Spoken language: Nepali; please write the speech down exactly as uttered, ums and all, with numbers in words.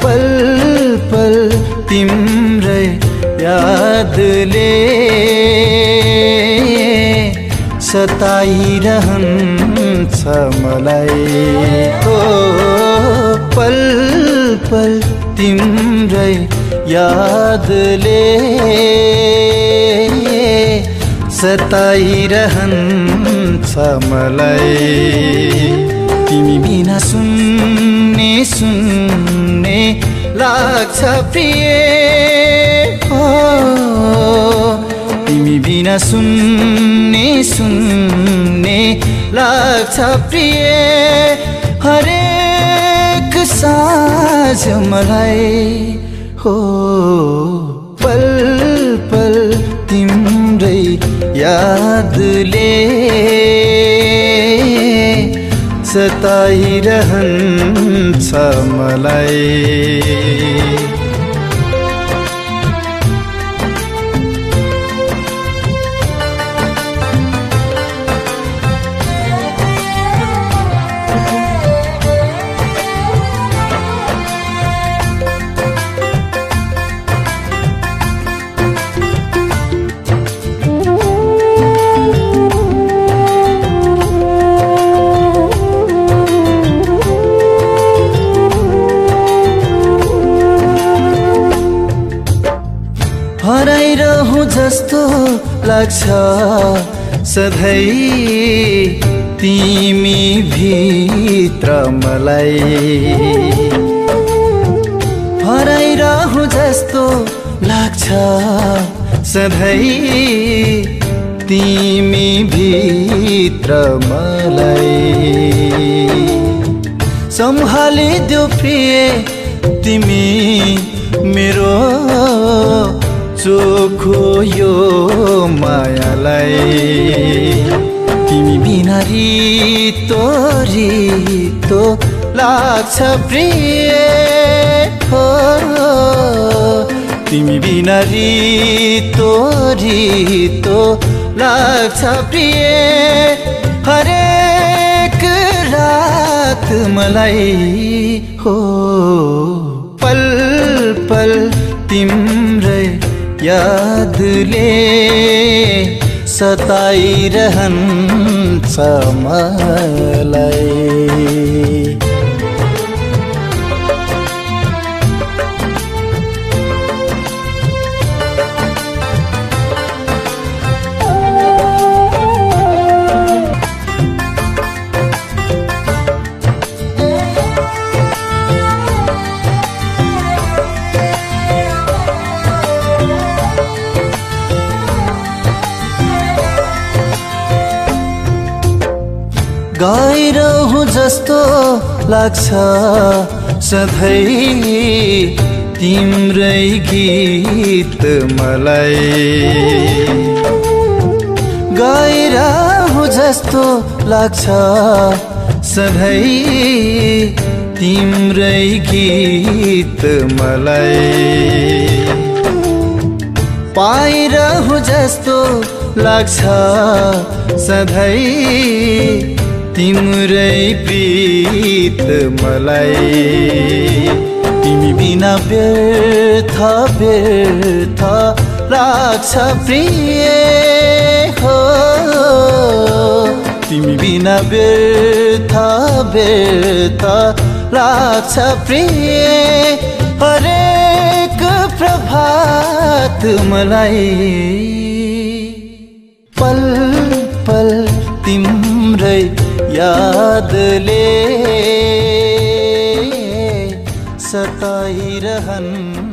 पल पल तिम्रै यादले सताइरहन्छ मलाई। ओ पल पल तिम्रै यादले सताइरहन्छ मलाई। तिमी बिना सुन्ने सुन्ने लाग्छ प्रिय, ओ तिमी बिना सुन्ने सुन्ने लाग्छ प्रिय। हरेक साँझ मलाई हो पल पल तिम्रै यादले सताइरहन्छ मलाई। हराइरहँ जस्तो लाग्छ सधैँ तिमी भित्र मलाई। हराइरहँ जस्तो लाग्छ सधैँ तिमी भित्र मलाई। सम्हालिदेऊ प्रिय तिमी मेरो चोखो यो मायालाई। तिमी बिना रितो रितो लाग्छ प्रिय, हो तिमी बिना रितो रितो लाग्छ प्रिय। हरेक रात मलाई हो पल पल तिम्रै यादले सताइरहन्छ मलाई। गाइरहँ जस्तो लाग्छ सधैँ तिम्रै गीत मलाई। गाइरहँ जस्तो लाग्छ सधैँ तिम्रै गीत मलाई। पाइरहँ जस्तो लाग्छ सधैँ तिम्रै प्रीत मलाई। तिमी बिना व्यर्थ व्यर्थ लाग्छ प्रिय, हो तिमी बिना व्यर्थ व्यर्थ लाग्छ प्रिय। हरेक प्रभात मलाई पल पल तिम्रै यादले सताइरहन्छ